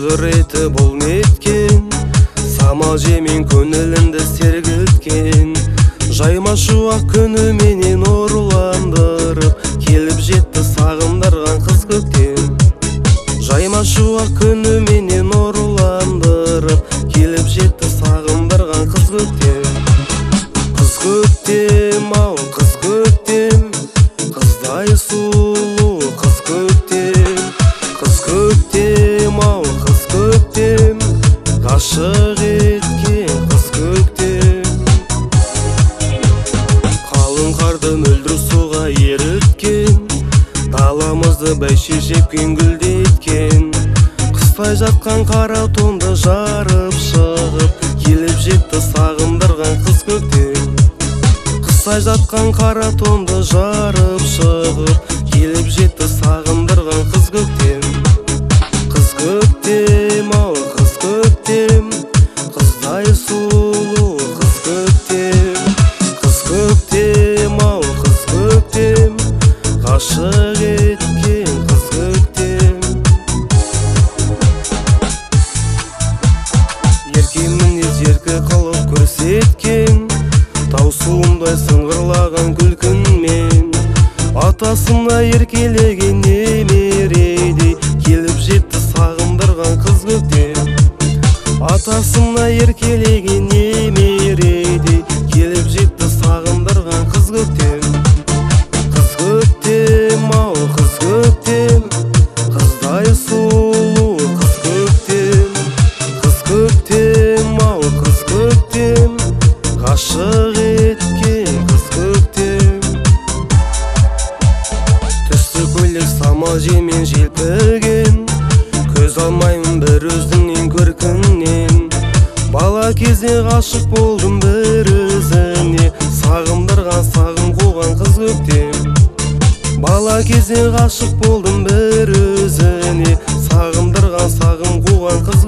құдіреті бұл неткен, самал жемен көңілімді сергіткен. Жайма шуақ күніменен ұрландырып, келіп жетті сағындырған қыз көктем. Жайма шуақ күніменен ұрландырып, келіп жетті сағындырған қыз көктем. Қыз көктем, ау қыз көктем, қыздай сұлу қыз көктем. Қыз көктем, ау қыз көктем, ғашық еткен қыз көктем. Қалың қарды мөлдір суға еріткен, даламызды бәйше жепкен гүлдеткен. Қыстай жатқан қара тонды жарып шығып, келіп жетті сағындырған қыз көктем. Қыстай жатқан қара тонды жарып шығып, келіп жетті сағындырған қыз көктем. Қыз көктем, ау қыз көктем, қыздай сұлу қыз көктем. Қыз көктем, ау қыз көктем, ғашық еткен қыз көктем. Ерке мінез еркі қылып көрсеткен, таусуымдай сыңғырлаған күлкінмен. Атасына еркелеген немередей, келіп жетті сағындырған қыз көктем. Атасына еркелеген немередей, келіп жетті сағындырған қыз көктем. Қыз көктем, ау қыз көктем, қыздай сұлу қыз көктем. Қыз көктем, ау қыз көктем, ғашық еткен қыз көктем. Түсті көйлек самал желмен желпіген, көз алмаймын бір өзіңнен көркіңнен. Бала кезде ғашық болдым бір өзіне, сағындырған сағым қуған қыз көктем. Бала кезде ғашық болдым бір өзіне, сағындырған сағым қуған қыз